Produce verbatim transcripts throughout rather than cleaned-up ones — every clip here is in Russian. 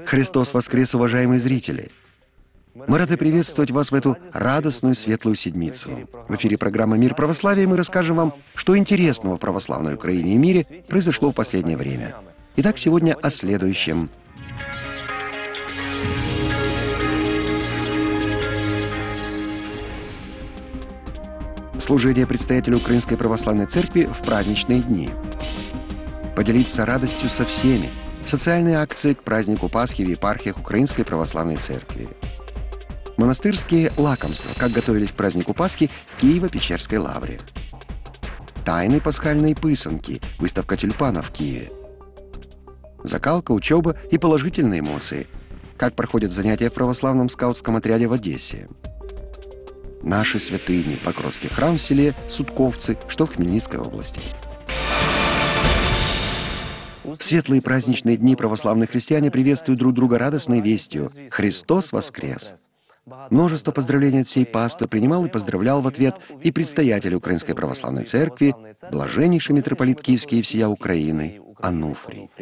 Христос воскрес, уважаемые зрители! Мы рады приветствовать вас в эту радостную светлую седмицу. В эфире программа «Мир православия», и мы расскажем вам, что интересного в православной Украине и мире произошло в последнее время. Итак, сегодня о следующем. Служение предстоятеля Украинской Православной Церкви в праздничные дни. Поделиться радостью со всеми. Социальные акции к празднику Пасхи в епархиях Украинской Православной Церкви. Монастырские лакомства, как готовились к празднику Пасхи в Киево-Печерской лавре. Тайны пасхальной пысанки, выставка тюльпанов в Киеве. Закалка, учеба и положительные эмоции. Как проходят занятия в православном скаутском отряде в Одессе. Наши святыни, Покровский храм в селе Судковцы, что в Хмельницкой области. В светлые праздничные дни православные христиане приветствуют друг друга радостной вестью «Христос воскрес!». Множество поздравлений от всей пасты принимал и поздравлял в ответ и предстоятель Украинской Православной Церкви, блаженнейший митрополит Киевский и всея Украины Ануфрий.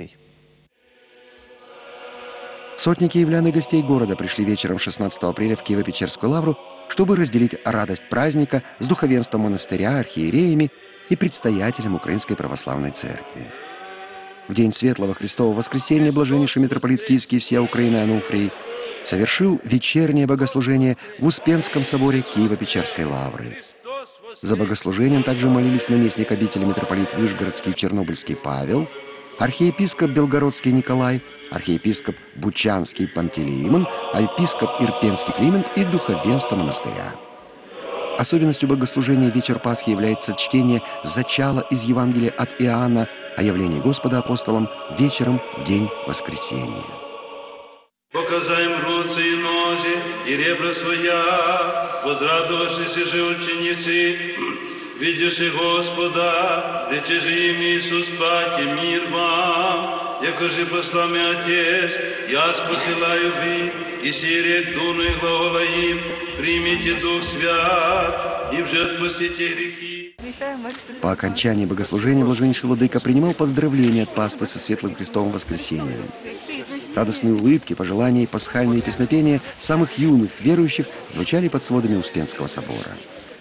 Сотни киевлян и гостей города пришли вечером шестнадцатого апреля в Киево-Печерскую лавру, чтобы разделить радость праздника с духовенством монастыря, архиереями и предстоятелем Украинской Православной Церкви. В день Светлого Христового Воскресения блаженнейший митрополит Киевский и всея Украины Ануфрий совершил вечернее богослужение в Успенском соборе Киево-Печерской лавры. За богослужением также молились наместник обители митрополит Вышгородский и Чернобыльский Павел, архиепископ Белгородский Николай, архиепископ Бучанский Пантелеимон, а епископ Ирпенский Климент и духовенство монастыря. Особенностью богослужения вечер Пасхи является чтение зачала из Евангелия от Иоанна о явлении Господа апостолам вечером в день Воскресения. Показаем руцы и ноги, и ребра своя, возрадовавшиеся же ученицы, видевши Господа, речи же им Иисус, паки мир вам, яко же послал меня Отец, я посылаю вы, и сирек дуну и глагола им, примите Дух Свят, им же отпустите грехи. По окончании богослужения блаженнейший владыка принимал поздравления от паствы со Светлым Христовым Воскресением. Радостные улыбки, пожелания и пасхальные песнопения самых юных верующих звучали под сводами Успенского собора.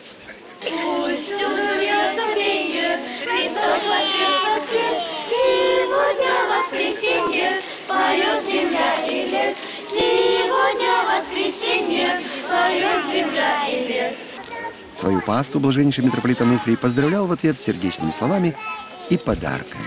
Поет земля и лес, сегодня воскресенье, поет земля и лес. Свою пасту блаженнейший митрополит Ануфрий поздравлял в ответ сердечными словами и подарками.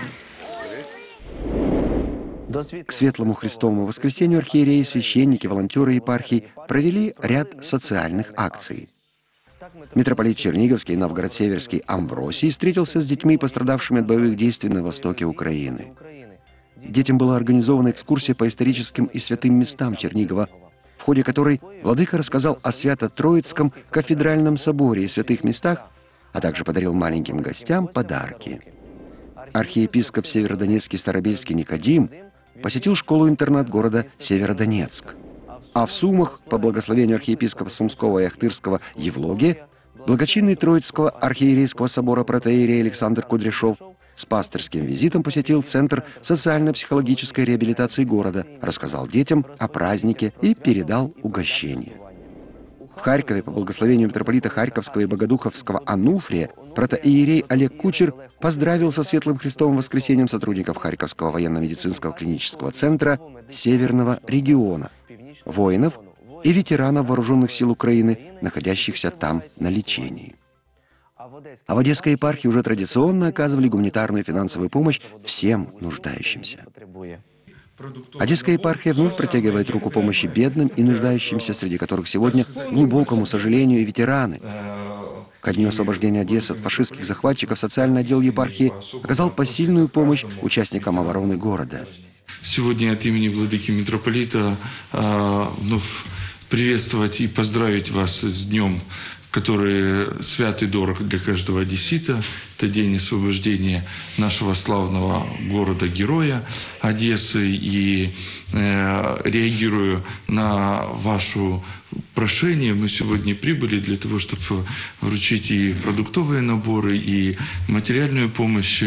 К Светлому Христовому Воскресению архиереи, священники, волонтеры епархий провели ряд социальных акций. Митрополит Черниговский и Новгород-Северский Амвросий встретился с детьми, пострадавшими от боевых действий на востоке Украины. Детям была организована экскурсия по историческим и святым местам Чернигова, в ходе которой владыка рассказал о Свято-Троицком кафедральном соборе и святых местах, а также подарил маленьким гостям подарки. Архиепископ Северодонецкий Старобельский Никодим посетил школу-интернат города Северодонецк. А в Сумах, по благословению архиепископа Сумского и Ахтырского Евлогия, благочинный Троицкого архиерейского собора протоиерей Александр Кудряшов с пастырским визитом посетил Центр социально-психологической реабилитации города, рассказал детям о празднике и передал угощение. В Харькове, по благословению митрополита Харьковского и Богодуховского Ануфрия, протоиерей Олег Кучер поздравил со Светлым Христовым Воскресением сотрудников Харьковского военно-медицинского клинического центра Северного региона, воинов и ветеранов вооруженных сил Украины, находящихся там на лечении. А в Одесской епархии уже традиционно оказывали гуманитарную и финансовую помощь всем нуждающимся. Одесская епархия вновь протягивает руку помощи бедным и нуждающимся, среди которых сегодня, к глубокому сожалению, и ветераны. Ко дню освобождения Одессы от фашистских захватчиков социальный отдел епархии оказал посильную помощь участникам обороны города. Сегодня от имени владыки митрополита э, вновь приветствовать и поздравить вас с днем, который свят и дорог для каждого одессита. Это день освобождения нашего славного города-героя Одессы. И э, реагируя на вашу прошение, мы сегодня прибыли для того, чтобы вручить и продуктовые наборы, и материальную помощь.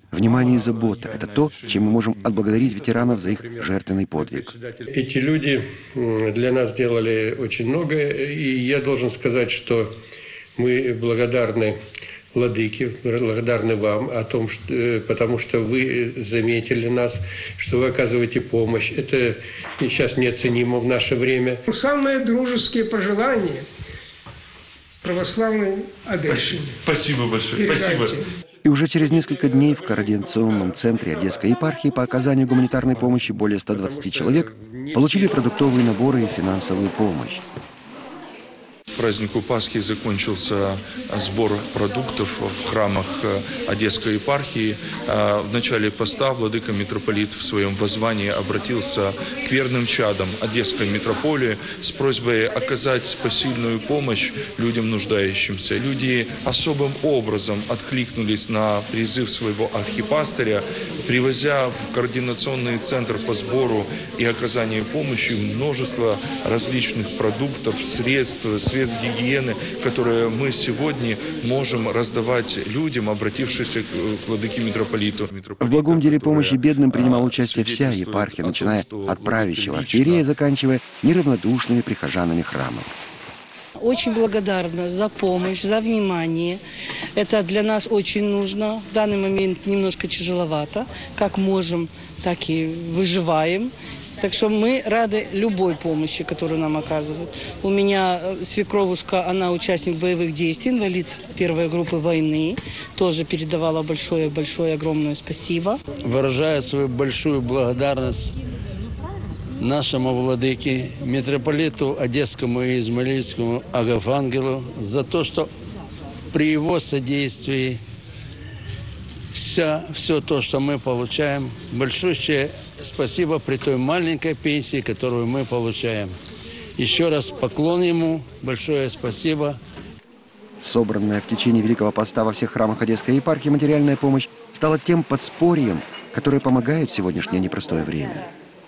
Внимание и забота – это то, чем мы можем отблагодарить ветеранов за их жертвенный подвиг. Эти люди для нас сделали очень многое, и я должен сказать, что мы благодарны Владыке, благодарны вам о том, что, потому что вы заметили нас, что вы оказываете помощь. Это сейчас неоценимо в наше время. Самые дружеские пожелания православной Одещине. Спасибо большое. Спасибо. И уже через несколько дней в координационном центре Одесской епархии по оказанию гуманитарной помощи более ста двадцати человек получили продуктовые наборы и финансовую помощь. К празднику Пасхи закончился сбор продуктов в храмах Одесской епархии. В начале поста владыка митрополит в своем воззвании обратился к верным чадам Одесской митрополии с просьбой оказать посильную помощь людям нуждающимся. Люди особым образом откликнулись на призыв своего архипастыря, привозя в координационный центр по сбору и оказанию помощи множество различных продуктов, средств, средств гигиены, которые мы сегодня можем раздавать людям, обратившимся к владыке митрополиту. В благом деле помощи бедным принимала участие вся епархия, начиная от правящего архиерея, заканчивая неравнодушными прихожанами храма. Очень благодарна за помощь, за внимание. Это для нас очень нужно. В данный момент немножко тяжеловато. Как можем, так и выживаем. Так что мы рады любой помощи, которую нам оказывают. У меня свекровушка, она участник боевых действий, инвалид первой группы войны. Тоже передавала большое-большое огромное спасибо. Выражаю свою большую благодарность нашему владыке, митрополиту Одесскому и Измаильскому Агафангелу за то, что при его содействии Вся, все то, что мы получаем, большое спасибо при той маленькой пенсии, которую мы получаем. Еще раз поклон ему, большое спасибо. Собранная в течение Великого Поста во всех храмах Одесской епархии материальная помощь стала тем подспорьем, которое помогает в сегодняшнее непростое время.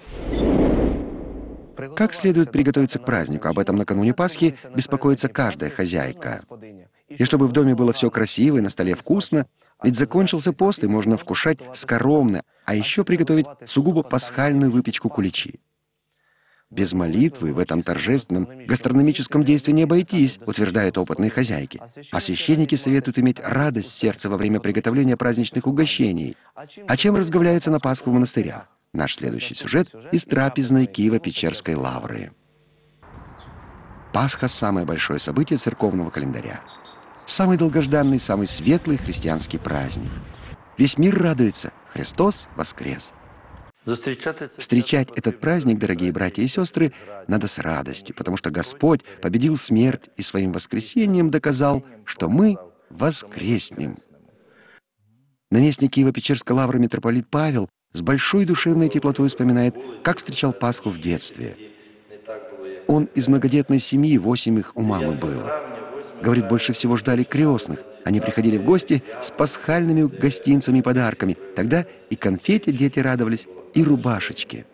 Как следует приготовиться к празднику, об этом накануне Пасхи беспокоится каждая хозяйка. И чтобы в доме было все красиво и на столе вкусно, ведь закончился пост, и можно вкушать скоромно, а еще приготовить сугубо пасхальную выпечку куличи. Без молитвы в этом торжественном гастрономическом действии не обойтись, утверждают опытные хозяйки. А священники советуют иметь радость в сердце во время приготовления праздничных угощений. А чем разговляются на Пасху в монастырях? Наш следующий сюжет из трапезной Киево-Печерской лавры. Пасха – самое большое событие церковного календаря. Самый долгожданный, самый светлый христианский праздник. Весь мир радуется. Христос воскрес. Встречать этот праздник, дорогие братья и сестры, надо с радостью, потому что Господь победил смерть и своим воскресением доказал, что мы воскреснем. Наместник Киево-Печерской лавры митрополит Павел с большой душевной теплотой вспоминает, как встречал Пасху в детстве. Он из многодетной семьи, восемь их у мамы было. Говорит, больше всего ждали крестных. Они приходили в гости с пасхальными гостинцами и подарками. Тогда и конфете дети радовались, и рубашечки.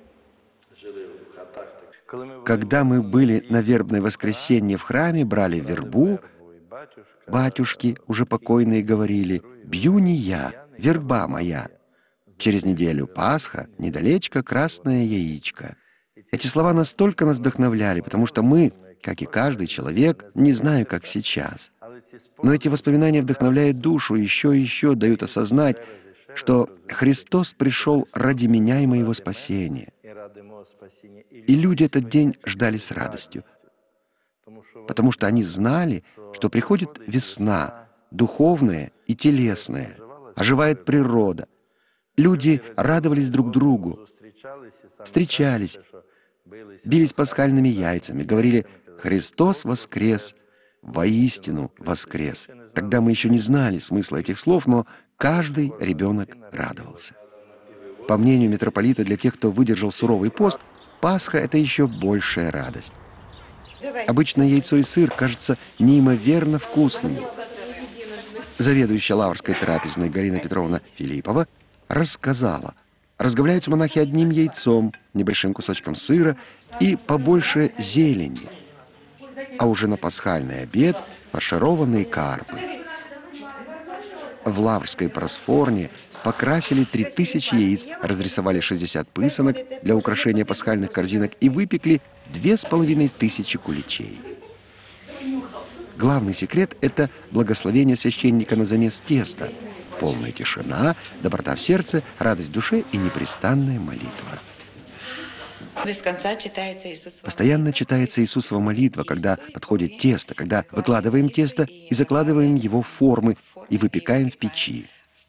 Когда мы были на вербное воскресенье в храме, брали вербу, батюшки, уже покойные, говорили: «Бью не я, верба моя». Через неделю Пасха, недалечко красное яичко. Эти слова настолько нас вдохновляли, потому что мы, как и каждый человек, не знаю, как сейчас. Но эти воспоминания вдохновляют душу, еще и еще дают осознать, что Христос пришел ради меня и моего спасения. И люди этот день ждали с радостью, потому что они знали, что приходит весна, духовная и телесная, оживает природа. Люди радовались друг другу, встречались, бились пасхальными яйцами, говорили: «Христос воскрес, воистину воскрес». Тогда мы еще не знали смысла этих слов, но каждый ребенок радовался. По мнению митрополита, для тех, кто выдержал суровый пост, Пасха — это еще большая радость. Обычно яйцо и сыр кажутся неимоверно вкусными. Заведующая Лаврской трапезной Галина Петровна Филиппова рассказала: разговляются монахи одним яйцом, небольшим кусочком сыра и побольше зелени. А уже на пасхальный обед фаршированные карпы. В Лаврской просфорне покрасили три тысячи яиц, разрисовали шестьдесят пысанок для украшения пасхальных корзинок и выпекли две с половиной тысячи куличей. Главный секрет – это благословение священника на замес теста, полная тишина, доброта в сердце, радость в душе и непрестанная молитва. Без конца читается Иисусова Постоянно читается Иисусова молитва, когда подходит тесто, когда выкладываем тесто и закладываем его в формы и выпекаем в печи.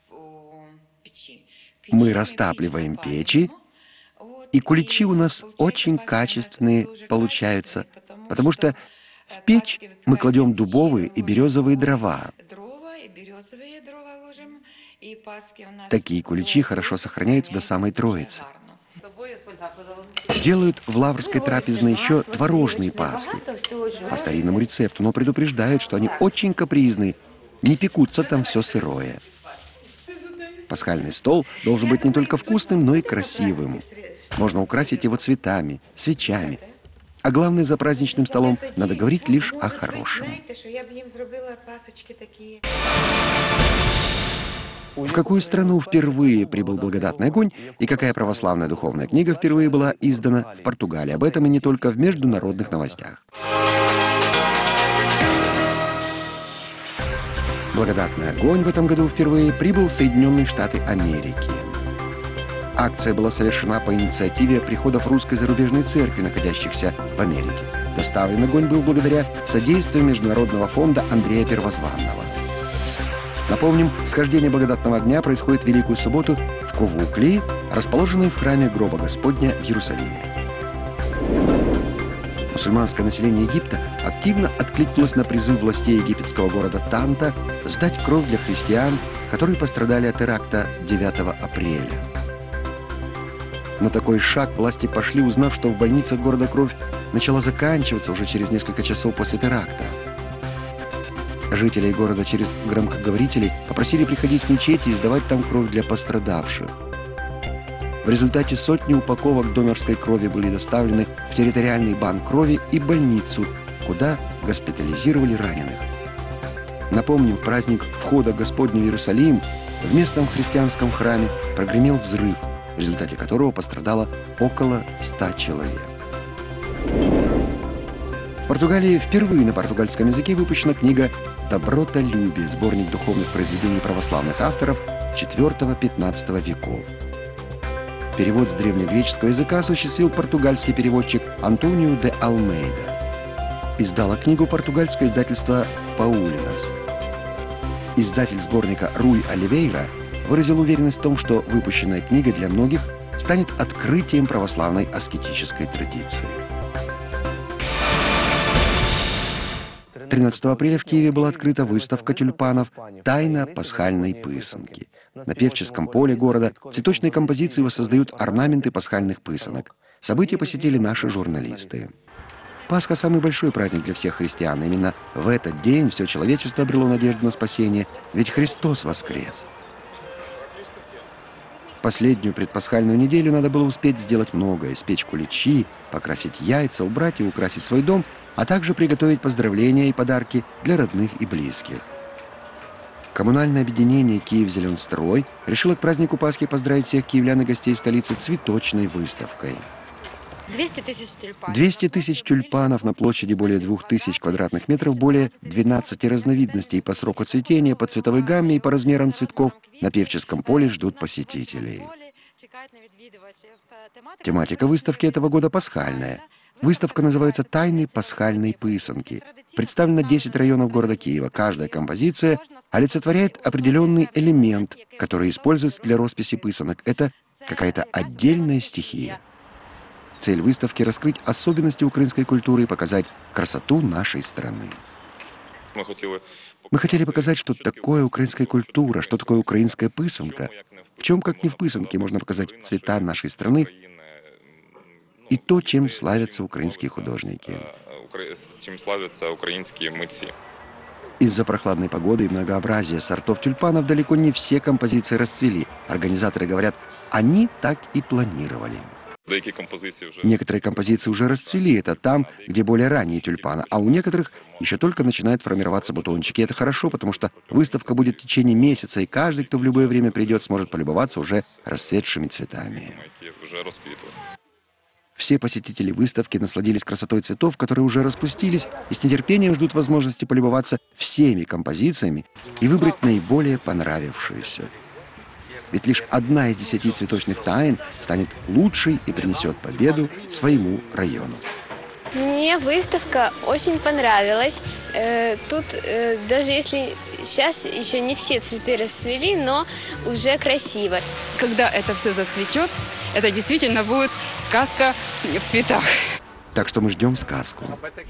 Мы растапливаем печи, и куличи у нас очень качественные получаются, потому что в печь мы кладем дубовые и березовые дрова. Такие куличи хорошо сохраняются до самой Троицы. Делают в Лаврской трапезной еще творожные пасхи по старинному рецепту, но предупреждают, что они очень капризные, не пекутся там все сырое. Пасхальный стол должен быть не только вкусным, но и красивым. Можно украсить его цветами, свечами. А главное, за праздничным столом надо говорить лишь о хорошем. В какую страну впервые прибыл благодатный огонь и какая православная духовная книга впервые была издана в Португалии? Об этом и не только в международных новостях. Благодатный огонь в этом году впервые прибыл в Соединенные Штаты Америки. Акция была совершена по инициативе приходов Русской зарубежной церкви, находящихся в Америке. Доставлен огонь был благодаря содействию Международного фонда Андрея Первозванного. Напомним, схождение благодатного огня происходит в Великую субботу в Ковуклии, расположенной в храме Гроба Господня в Иерусалиме. Мусульманское население Египта активно откликнулось на призыв властей египетского города Танта сдать кровь для христиан, которые пострадали от теракта девятого апреля. На такой шаг власти пошли, узнав, что в больницах города кровь начала заканчиваться уже через несколько часов после теракта. Жителей города через громкоговорителей попросили приходить в мечети и сдавать там кровь для пострадавших. В результате сотни упаковок донорской крови были доставлены в территориальный банк крови и больницу, куда госпитализировали раненых. Напомним, в праздник входа Господня в Иерусалим в местном христианском храме прогремел взрыв, в результате которого пострадало около ста человек. В Португалии впервые на португальском языке выпущена книга «Добротолюбие», сборник духовных произведений православных авторов четвёртого-пятнадцатого веков. Перевод с древнегреческого языка осуществил португальский переводчик Антонио де Алмейда. Издало книгу португальское издательство «Паулинас». Издатель сборника Руй Оливейра выразил уверенность в том, что выпущенная книга для многих станет открытием православной аскетической традиции. тринадцатого апреля в Киеве была открыта выставка тюльпанов «Тайна пасхальной пысанки». На Певческом поле города цветочные композиции воссоздают орнаменты пасхальных пысанок. Событие посетили наши журналисты. Пасха – самый большой праздник для всех христиан. Именно в этот день все человечество обрело надежду на спасение, ведь Христос воскрес. В последнюю предпасхальную неделю надо было успеть сделать многое: испечь куличи, покрасить яйца, убрать и украсить свой дом, а также приготовить поздравления и подарки для родных и близких. Коммунальное объединение «Киев-Зеленстрой» решило к празднику Пасхи поздравить всех киевлян и гостей столицы цветочной выставкой. двести тысяч тюльпанов. двести тысяч тюльпанов на площади более двух тысяч квадратных метров, более двенадцати разновидностей по сроку цветения, по цветовой гамме и по размерам цветков на Певческом поле ждут посетителей. Тематика выставки этого года пасхальная. Выставка называется «Тайны пасхальной пысанки». Представлено десять районов города Киева. Каждая композиция олицетворяет определенный элемент, который используется для росписи пысанок. Это какая-то отдельная стихия. Цель выставки – раскрыть особенности украинской культуры и показать красоту нашей страны. Мы хотели показать, что такое украинская культура, что такое украинская пысанка. В чем, как не в пысанке, можно показать цвета нашей страны и то, чем славятся украинские художники. Чем славятся украинские митцы. Из-за прохладной погоды и многообразия сортов тюльпанов далеко не все композиции расцвели. Организаторы говорят, они так и планировали. Некоторые композиции уже расцвели, это там, где более ранние тюльпаны, а у некоторых еще только начинают формироваться бутончики. Это хорошо, потому что выставка будет в течение месяца, и каждый, кто в любое время придет, сможет полюбоваться уже расцветшими цветами. Все посетители выставки насладились красотой цветов, которые уже распустились, и с нетерпением ждут возможности полюбоваться всеми композициями и выбрать наиболее понравившуюся. Ведь лишь одна из десяти цветочных тайн станет лучшей и принесет победу своему району. Мне выставка очень понравилась. Тут даже если сейчас еще не все цветы расцвели, но уже красиво. Когда это все зацветет, это действительно будет сказка в цветах. Так что мы ждем сказку.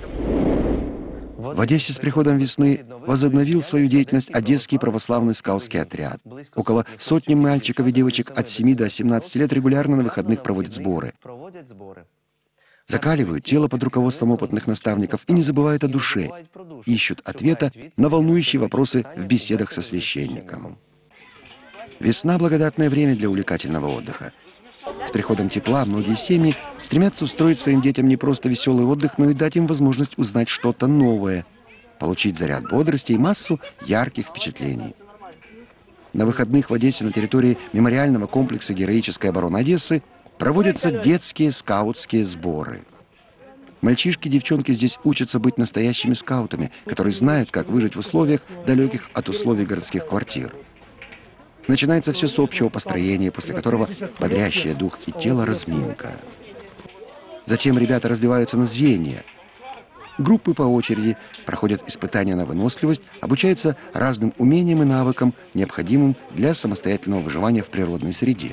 В Одессе с приходом весны возобновил свою деятельность Одесский православный скаутский отряд. Около сотни мальчиков и девочек от семи до семнадцати лет регулярно на выходных проводят сборы. Закаливают тело под руководством опытных наставников и не забывают о душе. Ищут ответа на волнующие вопросы в беседах со священником. Весна – благодатное время для увлекательного отдыха. С приходом тепла многие семьи стремятся устроить своим детям не просто веселый отдых, но и дать им возможность узнать что-то новое, получить заряд бодрости и массу ярких впечатлений. На выходных в Одессе на территории мемориального комплекса «Героическая оборона Одессы» проводятся детские скаутские сборы. Мальчишки и девчонки здесь учатся быть настоящими скаутами, которые знают, как выжить в условиях, далеких от условий городских квартир. Начинается все с общего построения, после которого бодрящая дух и тело разминка. Затем ребята разбиваются на звенья. Группы по очереди проходят испытания на выносливость, обучаются разным умениям и навыкам, необходимым для самостоятельного выживания в природной среде.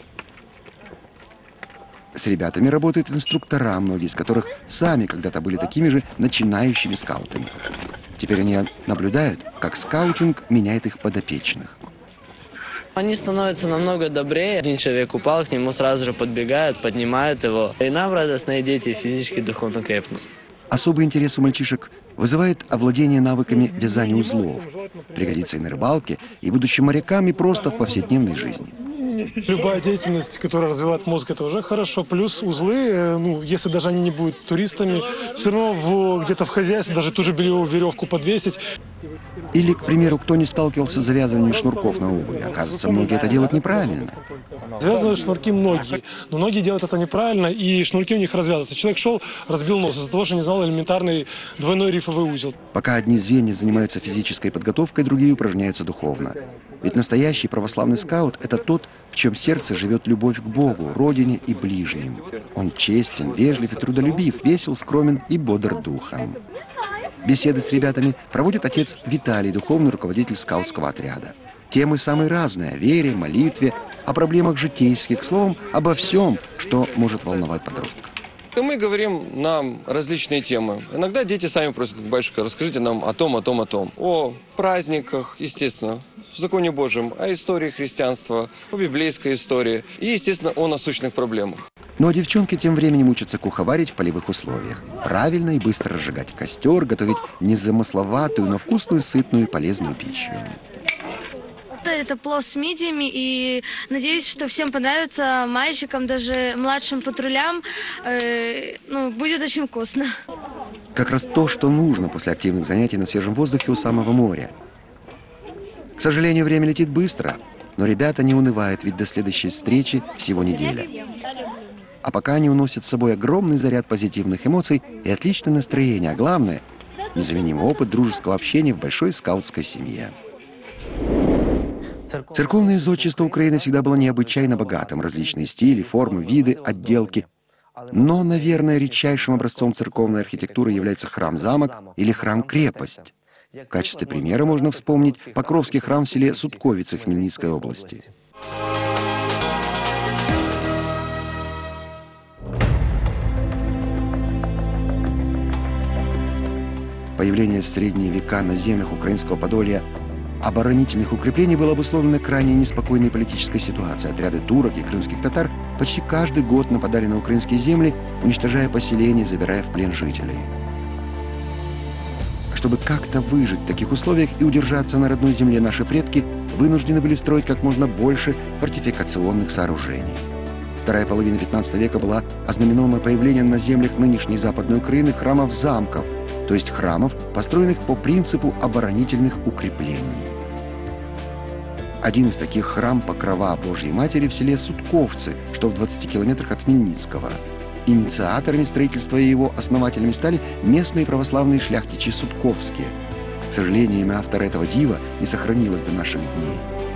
С ребятами работают инструктора, многие из которых сами когда-то были такими же начинающими скаутами. Теперь они наблюдают, как скаутинг меняет их подопечных. Они становятся намного добрее. Один человек упал, к нему сразу же подбегают, поднимают его. И нам радостные дети физически и духовно крепнут. Особый интерес у мальчишек вызывает овладение навыками вязания узлов. Пригодится и на рыбалке, и будущим морякам, и просто в повседневной жизни. Любая деятельность, которая развивает мозг, это уже хорошо. Плюс узлы, ну, если даже они не будут туристами, все равно где-то в хозяйстве даже ту же бельевую веревку подвесить. Или, к примеру, кто не сталкивался с завязыванием шнурков на обуви. Оказывается, многие это делают неправильно. Завязывают шнурки многие, но многие делают это неправильно, и шнурки у них развязываются. Человек шел, разбил нос из-за того, что не знал элементарный двойной рифовый узел. Пока одни звенья занимаются физической подготовкой, другие упражняются духовно. Ведь настоящий православный скаут – это тот, в чем сердце живет любовь к Богу, Родине и ближним. Он честен, вежлив и трудолюбив, весел, скромен и бодр духом. Беседы с ребятами проводит отец Виталий, духовный руководитель скаутского отряда. Темы самые разные – о вере, молитве, о проблемах житейских, словом, обо всем, что может волновать подростка. Мы говорим нам различные темы. Иногда дети сами просят: батюшка, расскажите нам о том, о том, о том. О праздниках, естественно, в законе Божьем, о истории христианства, о библейской истории и, естественно, о насущных проблемах. Но девчонки тем временем учатся куховарить в полевых условиях. Правильно и быстро разжигать костер, готовить незамысловатую, но вкусную, сытную и полезную пищу. Это плов с мидиями, и надеюсь, что всем понравится, мальчикам, даже младшим патрулям. Э, ну, будет очень вкусно. Как раз то, что нужно после активных занятий на свежем воздухе у самого моря. К сожалению, время летит быстро, но ребята не унывают, ведь до следующей встречи всего неделя. А пока они уносят с собой огромный заряд позитивных эмоций и отличное настроение, а главное – незаменимый опыт дружеского общения в большой скаутской семье. Церковное зодчество Украины всегда было необычайно богатым. Различные стили, формы, виды, отделки. Но, наверное, редчайшим образцом церковной архитектуры является храм-замок или храм-крепость. В качестве примера можно вспомнить Покровский храм в селе Судковицы Хмельницкой области. Появление в средние века на землях украинского Подолья оборонительных укреплений было обусловлено крайне неспокойной политической ситуацией. Отряды турок и крымских татар почти каждый год нападали на украинские земли, уничтожая поселения, забирая в плен жителей. Чтобы как-то выжить в таких условиях и удержаться на родной земле, наши предки вынуждены были строить как можно больше фортификационных сооружений. Вторая половина пятнадцатого века была ознаменована появлением на землях нынешней Западной Украины храмов-замков, то есть храмов, построенных по принципу оборонительных укреплений. Один из таких — храм Покрова Божьей Матери в селе Судковцы, что в двадцати километрах от Хмельницкого. Инициаторами строительства и его основателями стали местные православные шляхтичи Судковские. К сожалению, имя автора этого дива не сохранилось до наших дней.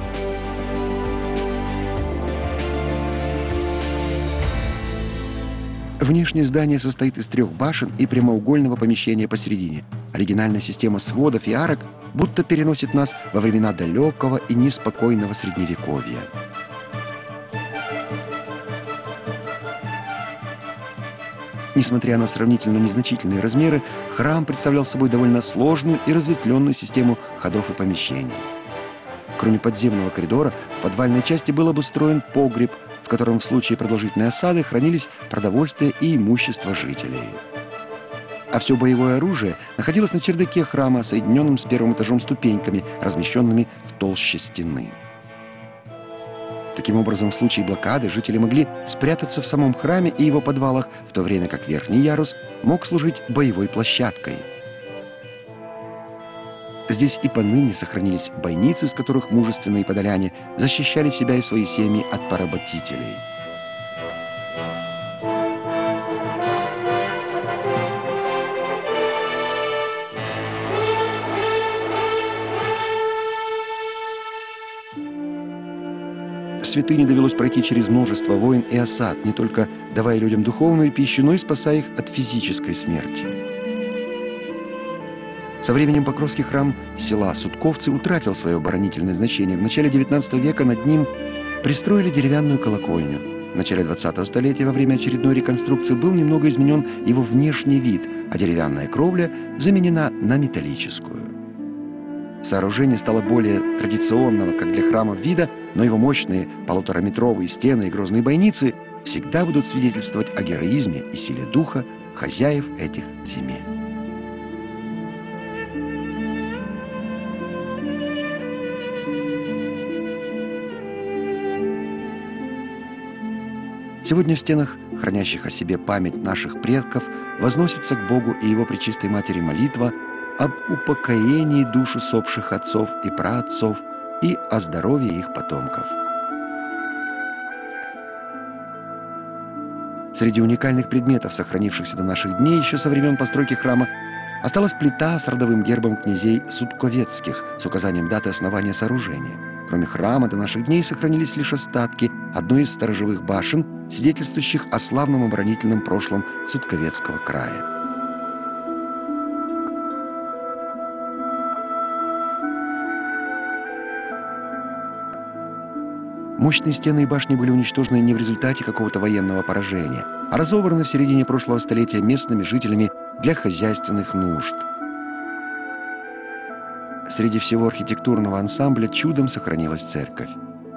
Внешнее здание состоит из трех башен и прямоугольного помещения посередине. Оригинальная система сводов и арок будто переносит нас во времена далекого и неспокойного Средневековья. Несмотря на сравнительно незначительные размеры, храм представлял собой довольно сложную и разветвленную систему ходов и помещений. Кроме подземного коридора, в подвальной части был обустроен погреб, в котором в случае продолжительной осады хранились продовольствие и имущество жителей. А все боевое оружие находилось на чердаке храма, соединенном с первым этажом ступеньками, размещенными в толще стены. Таким образом, в случае блокады жители могли спрятаться в самом храме и его подвалах, в то время как верхний ярус мог служить боевой площадкой. Здесь и поныне сохранились бойницы, с которых мужественные подоляне защищали себя и свои семьи от поработителей. Святыне довелось пройти через множество войн и осад, не только давая людям духовную пищу, но и спасая их от физической смерти. Со временем Покровский храм села Судковцы утратил свое оборонительное значение. В начале девятнадцатого века над ним пристроили деревянную колокольню. В начале двадцатого столетия во время очередной реконструкции был немного изменен его внешний вид, а деревянная кровля заменена на металлическую. Сооружение стало более традиционного, как для храмов, вида, но его мощные полутораметровые стены и грозные бойницы всегда будут свидетельствовать о героизме и силе духа хозяев этих земель. Сегодня в стенах, хранящих о себе память наших предков, возносится к Богу и Его Пречистой Матери молитва об упокоении душ усопших отцов и праотцов и о здоровье их потомков. Среди уникальных предметов, сохранившихся до наших дней еще со времен постройки храма, осталась плита с родовым гербом князей Судковецких с указанием даты основания сооружения. Кроме храма, до наших дней сохранились лишь остатки одной из сторожевых башен, свидетельствующих о славном оборонительном прошлом Судковецкого края. Мощные стены и башни были уничтожены не в результате какого-то военного поражения, а разобраны в середине прошлого столетия местными жителями для хозяйственных нужд. Среди всего архитектурного ансамбля чудом сохранилась церковь.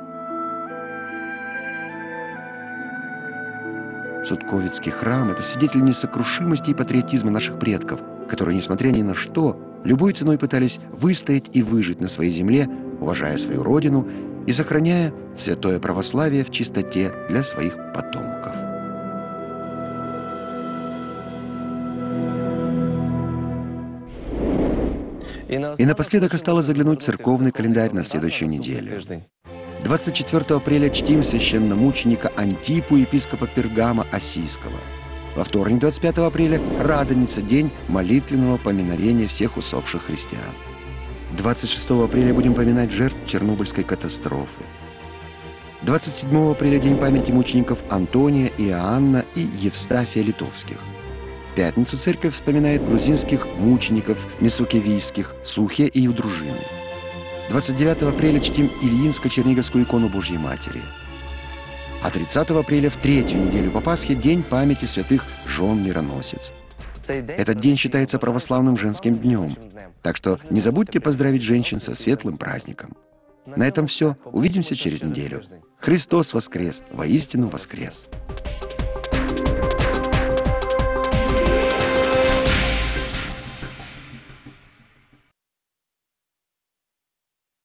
Судковецкий храм — это свидетель несокрушимости и патриотизма наших предков, которые, несмотря ни на что, любой ценой пытались выстоять и выжить на своей земле, уважая свою родину и сохраняя святое православие в чистоте для своих потомков. И напоследок осталось заглянуть в церковный календарь на следующую неделю. двадцать четвёртого апреля чтим священномученика Антипу, епископа Пергама Осийского. Во вторник, двадцать пятого апреля, Радоница, день молитвенного поминовения всех усопших христиан. двадцать шестого апреля будем поминать жертв Чернобыльской катастрофы. двадцать седьмого апреля день памяти мучеников Антония, Иоанна и Евстафия Литовских. В пятницу церковь вспоминает грузинских мучеников Месукевийских, Сухе и Юдружины. двадцать девятого апреля чтим Ильинско-Черниговскую икону Божьей Матери. А тридцатого апреля в третью неделю по Пасхе день памяти святых жен мироносец. Этот день считается православным женским днем, так что не забудьте поздравить женщин со светлым праздником. На этом все. Увидимся через неделю. Христос воскрес! Воистину воскрес!